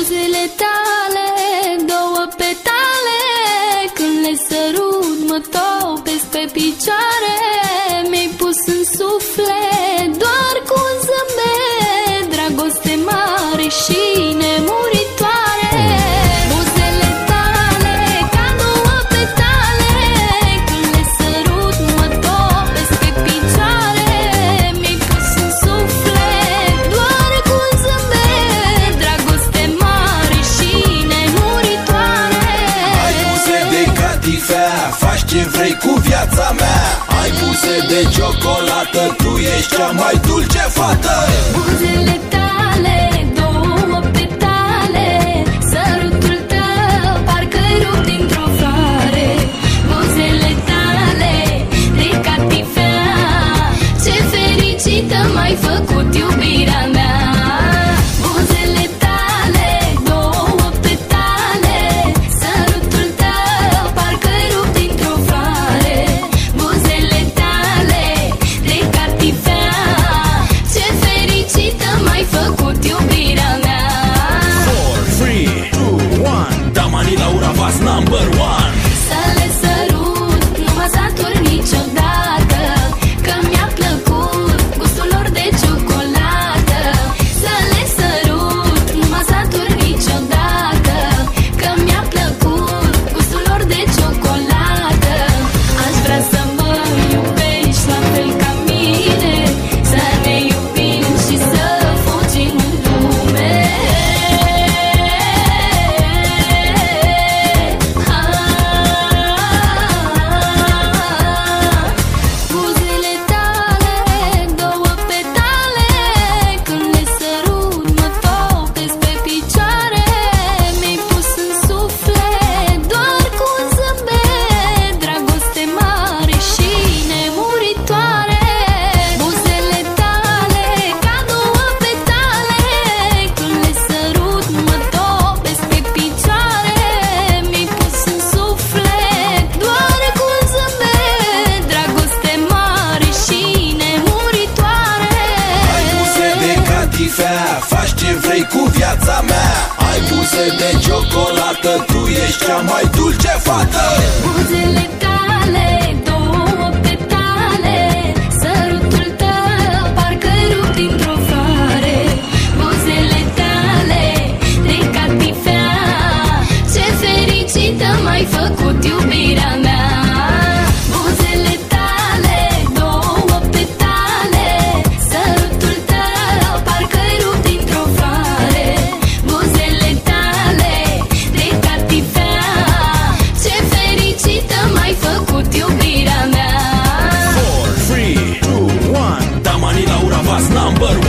Buzele tale, două petale, când le sărut mă topesc pe picioare. Mi-ai pus în suflet doar cu un zâmbet, dragoste mare și nemuritoare. Buzele tale, ca două petale, când le sărut mă topesc pe picioare. Mi-ai pus în suflet doar cu un zâmbet, dragoste mare și nemuritoare. Ai buze de catifea, faci ce vrei cu viața mea. Ai buze de ciocolată, tu ești cea mai dulce fată. Buzele tale, două petale, sărutul tău parcă-i rupt dintr-o floare. Buzele tale, de catifea, ce fericită m-ai făcut iubirea mea. Buzele tale, două petale, sărutul tău parcă-i rupt dintr-o floare. Buzele tale, de catifea, ce fericită m-ai făcut iubirea mea. 4, 3, 2, 1, Damani Laura Vas #1. Să le sărut, nu mă satur niciodată, că mi-a plăcut gustul lor de ciocolată. Să le sărut, nu mă satur niciodată, că mi-a plăcut gustul lor de ciocolată. Aș vrea să mă iubești la fel ca mine, să ne iubim și să fugim în lume. Buzele tale, două petale, când le sărut mă topesc pe picioare. Mi-ai pus în suflet doar cu un zâmbet, dragoste mare și nemuritoare. Buzele tale, ca două petale, când le sărut mă topesc pe picioare. Mi-ai pus în suflet doar cu un zâmbet, dragoste mare și nemuritoare. Ai buze de catifea, faci ce vrei cu viața mea. Ai buze de ciocolată, tu ești cea mai dulce fată. Buzele tale, două petale, sărutul tău parcă-i rupt dintr-o floare. Buzele tale, de catifea, ce fericită m-ai făcut iubirea mea. Buzele tale, două petale, sărutul tău parcă-i rupt dintr-o floare. Buzele tale, de catifea, ce fericită m-ai făcut iubirea mea. 4, 3, 2, 1, Damani Laura Vas #1.